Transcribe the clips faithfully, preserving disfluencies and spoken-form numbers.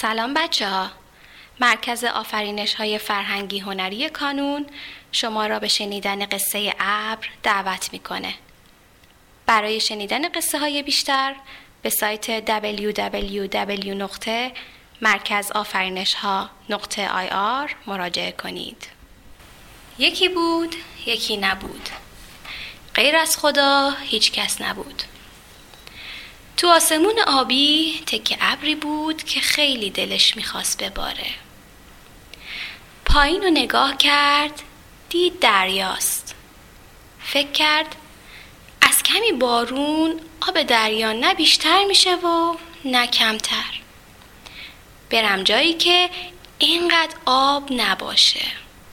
سلام بچه ها. مرکز آفرینش های فرهنگی هنری کانون شما را به شنیدن قصه ابر دعوت میکنه. برای شنیدن قصه های بیشتر به سایت دبلیو دبلیو دبلیو دات مرکز آفرینش ها دات آی آر مراجعه کنید. یکی بود، یکی نبود. غیر از خدا هیچ کس نبود. تو آسمون آبی تکه ابری بود که خیلی دلش میخواست بباره. پایین رو نگاه کرد، دید دریاست. فکر کرد از کمی بارون آب دریا نه بیشتر میشه و نه کمتر. برم جایی که اینقدر آب نباشه.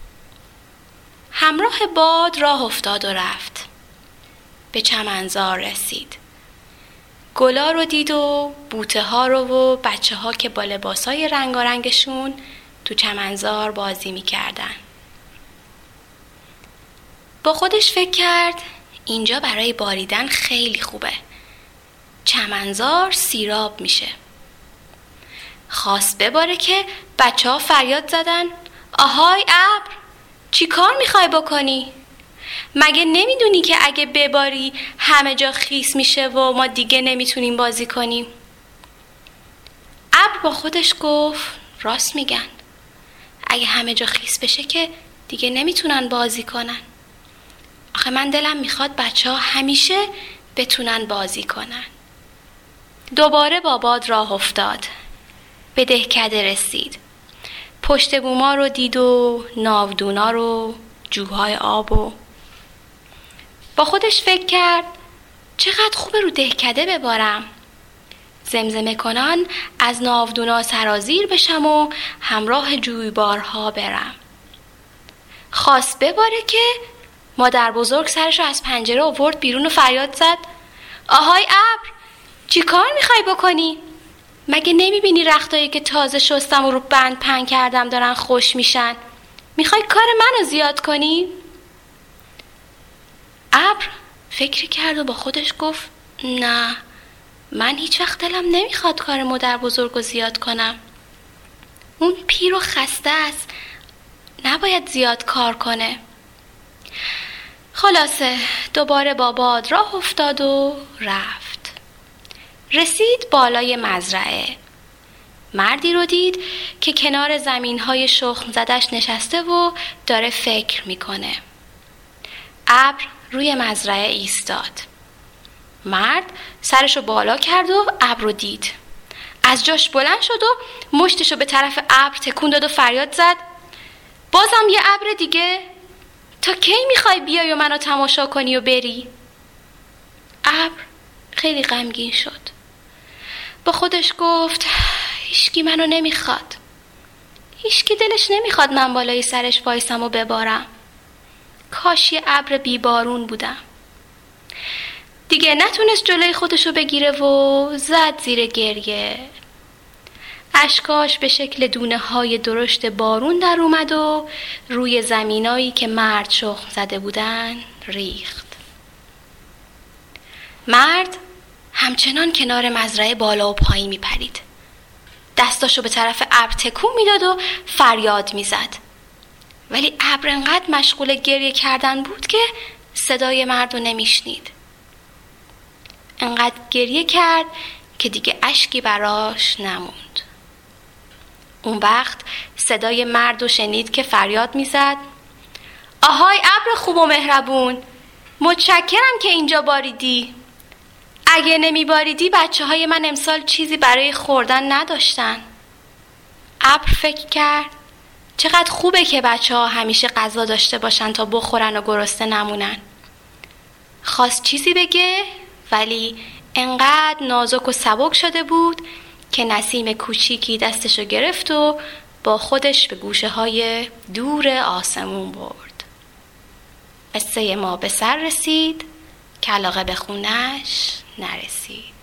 همراه باد راه افتاد و رفت. به چمنزار رسید. گلا رو دید و بوته ها رو و بچه ها که با لباس های رنگارنگشون تو چمنزار بازی می کردن. با خودش فکر کرد اینجا برای باریدن خیلی خوبه. چمنزار سیراب میشه. خواست بباره که بچه ها فریاد زدن آهای ابر، چی کار میخوای بکنی؟ مگه نمیدونی که اگه بباری همه جا خیس میشه و ما دیگه نمیتونیم بازی کنیم؟ ابر با خودش گفت راست میگن. اگه همه جا خیس بشه که دیگه نمیتونن بازی کنن. آخه من دلم میخواد بچه ها همیشه بتونن بازی کنن. دوباره با باد راه افتاد. به دهکده رسید. پشت بوما رو دید و ناودونا رو، جوهای آب و با خودش فکر کرد چقدر خوبه رو دهکده ببارم. زمزمه کنان از ناودونا سرازیر بشم و همراه جویبارها برم. خواست بباره که مادر بزرگ سرش رو از پنجره آورد بیرون و فریاد زد آهای ابر، چی کار میخوای بکنی؟ مگه نمیبینی رختایی که تازه شستم و رو بند پهن کردم دارن خوش میشن؟ میخوای کار منو زیاد کنی؟ ابر فکری کرد و با خودش گفت نه، من هیچ وقت دلم نمیخواد کار مادر بزرگ رو زیاد کنم. اون پیر و خسته است، نباید زیاد کار کنه. خلاصه دوباره با باد راه افتاد و رفت. رسید بالای مزرعه. مردی رو دید که کنار زمین‌های شخم زدش نشسته و داره فکر میکنه. ابر روی مزرعه ایستاد. مرد سرشو بالا کرد و ابر رو دید. از جاش بلند شد و مشتشو به طرف ابر تکون داد و فریاد زد بازم یه ابر دیگه؟ تا کی میخوای بیای و منو تماشا کنی و بری؟ ابر خیلی غمگین شد. با خودش گفت هیچکی منو نمیخواد. هیچکی دلش نمیخواد من بالای سرش وایسم و ببارم. کاش یه ابر بیبارون بودم. دیگه نتونست جلوی خودشو بگیره و زد زیر گریه. اشکاش به شکل دونه های درشت بارون در اومد و روی زمینایی که مرد شخم زده بودن ریخت. مرد همچنان کنار مزرعه بالا و پایین میپرید. دستاشو به طرف ابر تکون میداد و فریاد میزد. ولی ابر انقدر مشغول گریه کردن بود که صدای مرد رو نمیشنید. انقدر گریه کرد که دیگه اشکی براش نموند. اون وقت صدای مرد رو شنید که فریاد میزد آهای ابر خوب و مهربون، متشکرم که اینجا باریدی. اگه نمی باریدی بچه های من امسال چیزی برای خوردن نداشتن. ابر فکر کرد چقدر خوبه که بچه ها همیشه غذا داشته باشن تا بخورن و گرسنه نمونن. خواست چیزی بگه ولی انقدر نازک و سبک شده بود که نسیم کوچیکی دستشو گرفت و با خودش به گوشه های دور آسمون برد. قصه ما به سر رسید که علاقه به خونش نرسید.